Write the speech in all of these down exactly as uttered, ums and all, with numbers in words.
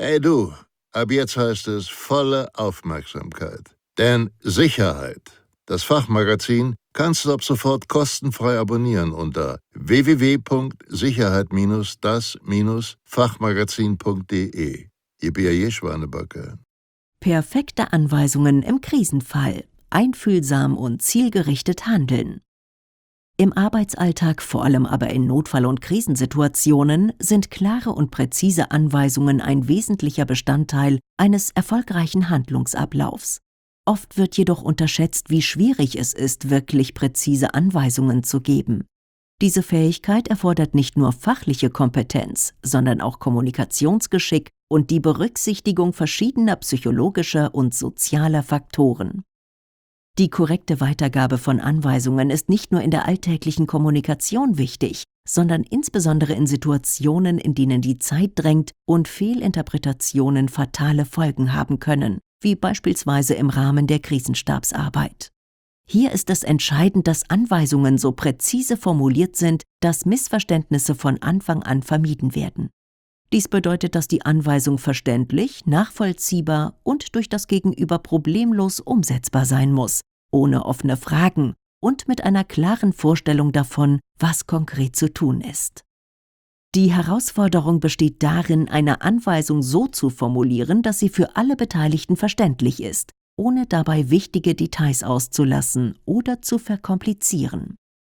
Hey du, ab jetzt heißt es volle Aufmerksamkeit. Denn Sicherheit, das Fachmagazin, kannst du ab sofort kostenfrei abonnieren unter w w w punkt sicherheit das Fachmagazin punkt de. Ich bin ja je Schwanebacke. Perfekte Anweisungen im Krisenfall. Einfühlsam und zielgerichtet handeln. Im Arbeitsalltag, vor allem aber in Notfall- und Krisensituationen, sind klare und präzise Anweisungen ein wesentlicher Bestandteil eines erfolgreichen Handlungsablaufs. Oft wird jedoch unterschätzt, wie schwierig es ist, wirklich präzise Anweisungen zu geben. Diese Fähigkeit erfordert nicht nur fachliche Kompetenz, sondern auch Kommunikationsgeschick und die Berücksichtigung verschiedener psychologischer und sozialer Faktoren. Die korrekte Weitergabe von Anweisungen ist nicht nur in der alltäglichen Kommunikation wichtig, sondern insbesondere in Situationen, in denen die Zeit drängt und Fehlinterpretationen fatale Folgen haben können, wie beispielsweise im Rahmen der Krisenstabsarbeit. Hier ist es entscheidend, dass Anweisungen so präzise formuliert sind, dass Missverständnisse von Anfang an vermieden werden. Dies bedeutet, dass die Anweisung verständlich, nachvollziehbar und durch das Gegenüber problemlos umsetzbar sein muss, ohne offene Fragen und mit einer klaren Vorstellung davon, was konkret zu tun ist. Die Herausforderung besteht darin, eine Anweisung so zu formulieren, dass sie für alle Beteiligten verständlich ist, ohne dabei wichtige Details auszulassen oder zu verkomplizieren.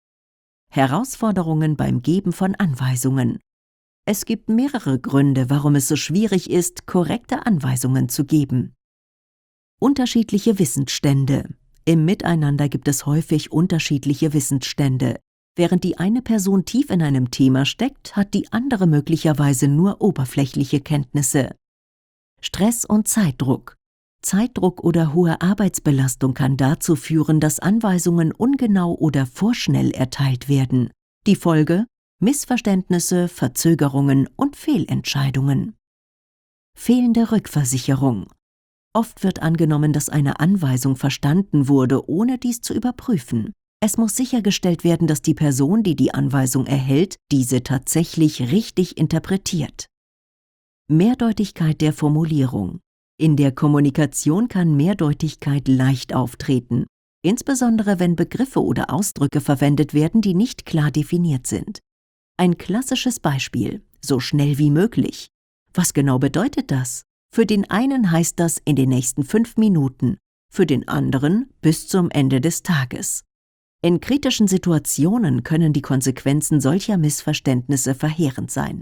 Herausforderungen beim Geben von Anweisungen. Es gibt mehrere Gründe, warum es so schwierig ist, korrekte Anweisungen zu geben. Unterschiedliche Wissensstände. Im Miteinander gibt es häufig unterschiedliche Wissensstände. Während die eine Person tief in einem Thema steckt, hat die andere möglicherweise nur oberflächliche Kenntnisse. Stress und Zeitdruck. Zeitdruck oder hohe Arbeitsbelastung kann dazu führen, dass Anweisungen ungenau oder vorschnell erteilt werden. Die Folge: Missverständnisse, Verzögerungen und Fehlentscheidungen. Fehlende Rückversicherung. Oft wird angenommen, dass eine Anweisung verstanden wurde, ohne dies zu überprüfen. Es muss sichergestellt werden, dass die Person, die die Anweisung erhält, diese tatsächlich richtig interpretiert. Mehrdeutigkeit der Formulierung. In der Kommunikation kann Mehrdeutigkeit leicht auftreten, insbesondere wenn Begriffe oder Ausdrücke verwendet werden, die nicht klar definiert sind. Ein klassisches Beispiel: so schnell wie möglich. Was genau bedeutet das? Für den einen heißt das in den nächsten fünf Minuten, für den anderen bis zum Ende des Tages. In kritischen Situationen können die Konsequenzen solcher Missverständnisse verheerend sein.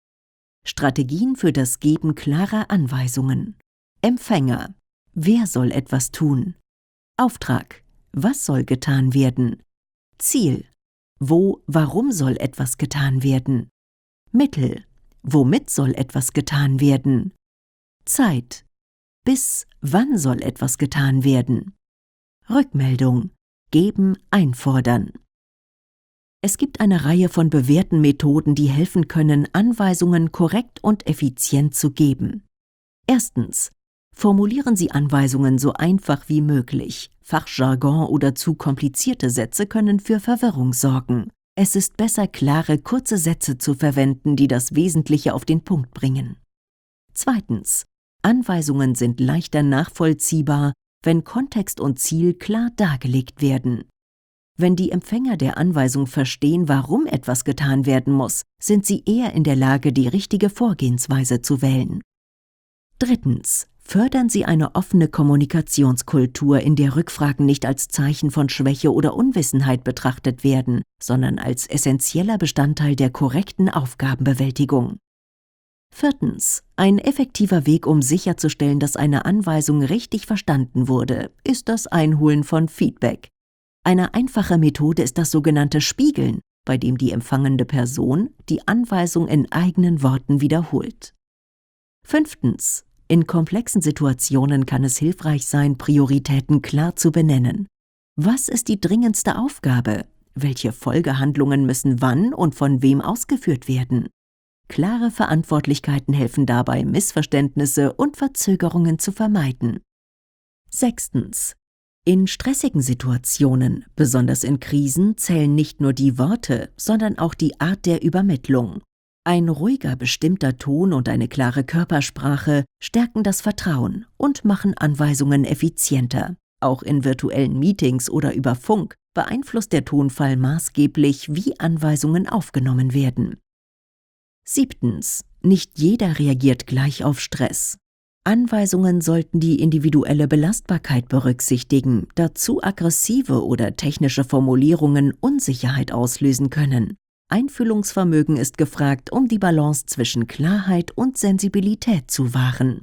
Strategien für das Geben klarer Anweisungen. Empfänger: wer soll etwas tun? Auftrag: was soll getan werden? Ziel: wo, warum soll etwas getan werden? Mittel: womit soll etwas getan werden? Zeit: bis wann soll etwas getan werden? Rückmeldung: geben, einfordern. Es gibt eine Reihe von bewährten Methoden, die helfen können, Anweisungen korrekt und effizient zu geben. Erstens: formulieren Sie Anweisungen so einfach wie möglich. Fachjargon oder zu komplizierte Sätze können für Verwirrung sorgen. Es ist besser, klare, kurze Sätze zu verwenden, die das Wesentliche auf den Punkt bringen. Zweitens: Anweisungen sind leichter nachvollziehbar, wenn Kontext und Ziel klar dargelegt werden. Wenn die Empfänger der Anweisung verstehen, warum etwas getan werden muss, sind sie eher in der Lage, die richtige Vorgehensweise zu wählen. Drittens: fördern Sie eine offene Kommunikationskultur, in der Rückfragen nicht als Zeichen von Schwäche oder Unwissenheit betrachtet werden, sondern als essentieller Bestandteil der korrekten Aufgabenbewältigung. Viertens: ein effektiver Weg, um sicherzustellen, dass eine Anweisung richtig verstanden wurde, ist das Einholen von Feedback. Eine einfache Methode ist das sogenannte Spiegeln, bei dem die empfangende Person die Anweisung in eigenen Worten wiederholt. Fünftens: in komplexen Situationen kann es hilfreich sein, Prioritäten klar zu benennen. Was ist die dringendste Aufgabe? Welche Folgehandlungen müssen wann und von wem ausgeführt werden? Klare Verantwortlichkeiten helfen dabei, Missverständnisse und Verzögerungen zu vermeiden. Sechstens: in stressigen Situationen, besonders in Krisen, zählen nicht nur die Worte, sondern auch die Art der Übermittlung. Ein ruhiger, bestimmter Ton und eine klare Körpersprache stärken das Vertrauen und machen Anweisungen effizienter. Auch in virtuellen Meetings oder über Funk beeinflusst der Tonfall maßgeblich, wie Anweisungen aufgenommen werden. Siebtens. Nicht jeder reagiert gleich auf Stress. Anweisungen sollten die individuelle Belastbarkeit berücksichtigen, da zu aggressive oder technische Formulierungen Unsicherheit auslösen können. Einfühlungsvermögen ist gefragt, um die Balance zwischen Klarheit und Sensibilität zu wahren.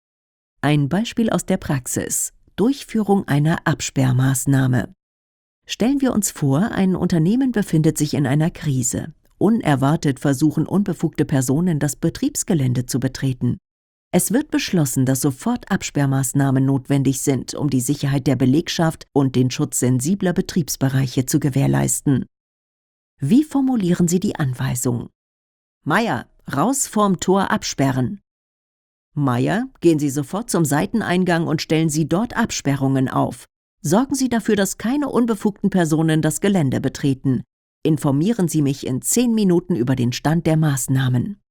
Ein Beispiel aus der Praxis: Durchführung einer Absperrmaßnahme. Stellen wir uns vor, ein Unternehmen befindet sich in einer Krise. Unerwartet versuchen unbefugte Personen, das Betriebsgelände zu betreten. Es wird beschlossen, dass sofort Absperrmaßnahmen notwendig sind, um die Sicherheit der Belegschaft und den Schutz sensibler Betriebsbereiche zu gewährleisten. Wie formulieren Sie die Anweisung? Meier, raus vorm Tor absperren. Meier, gehen Sie sofort zum Seiteneingang und stellen Sie dort Absperrungen auf. Sorgen Sie dafür, dass keine unbefugten Personen das Gelände betreten. Informieren Sie mich in zehn Minuten über den Stand der Maßnahmen.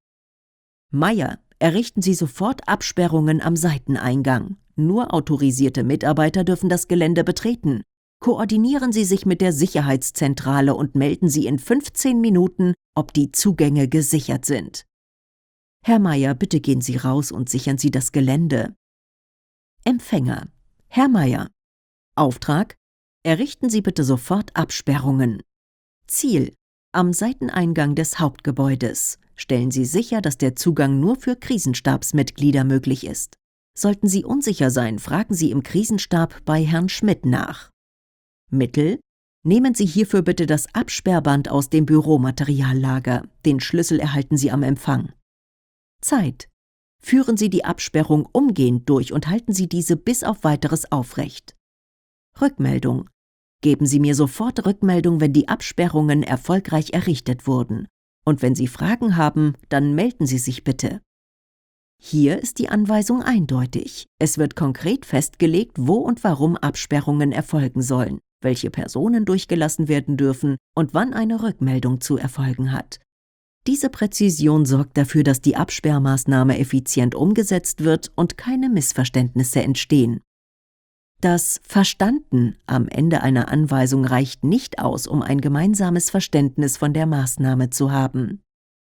Meier, errichten Sie sofort Absperrungen am Seiteneingang. Nur autorisierte Mitarbeiter dürfen das Gelände betreten. Koordinieren Sie sich mit der Sicherheitszentrale und melden Sie in fünfzehn Minuten, ob die Zugänge gesichert sind. Herr Meier, bitte gehen Sie raus und sichern Sie das Gelände. Empfänger: Herr Meier. Auftrag: Errichten Sie bitte sofort Absperrungen. Ziel: Am Seiteneingang des Hauptgebäudes. Stellen Sie sicher, dass der Zugang nur für Krisenstabsmitglieder möglich ist. Sollten Sie unsicher sein, fragen Sie im Krisenstab bei Herrn Schmidt nach. Mittel: Nehmen Sie hierfür bitte das Absperrband aus dem Büromateriallager. Den Schlüssel erhalten Sie am Empfang. Zeit: Führen Sie die Absperrung umgehend durch und halten Sie diese bis auf Weiteres aufrecht. Rückmeldung: Geben Sie mir sofort Rückmeldung, wenn die Absperrungen erfolgreich errichtet wurden. Und wenn Sie Fragen haben, dann melden Sie sich bitte. Hier ist die Anweisung eindeutig. Es wird konkret festgelegt, wo und warum Absperrungen erfolgen sollen, welche Personen durchgelassen werden dürfen und wann eine Rückmeldung zu erfolgen hat. Diese Präzision sorgt dafür, dass die Absperrmaßnahme effizient umgesetzt wird und keine Missverständnisse entstehen. Das Verstanden am Ende einer Anweisung reicht nicht aus, um ein gemeinsames Verständnis von der Maßnahme zu haben.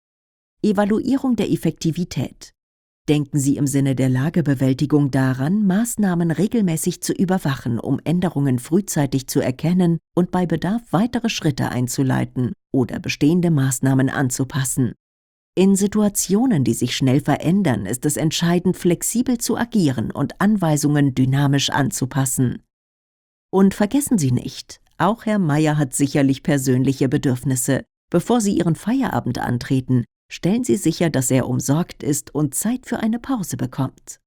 Evaluierung der Effektivität. Denken Sie im Sinne der Lagebewältigung daran, Maßnahmen regelmäßig zu überwachen, um Änderungen frühzeitig zu erkennen und bei Bedarf weitere Schritte einzuleiten oder bestehende Maßnahmen anzupassen. In Situationen, die sich schnell verändern, ist es entscheidend, flexibel zu agieren und Anweisungen dynamisch anzupassen. Und vergessen Sie nicht, auch Herr Meier hat sicherlich persönliche Bedürfnisse. Bevor Sie Ihren Feierabend antreten, stellen Sie sicher, dass er umsorgt ist und Zeit für eine Pause bekommt.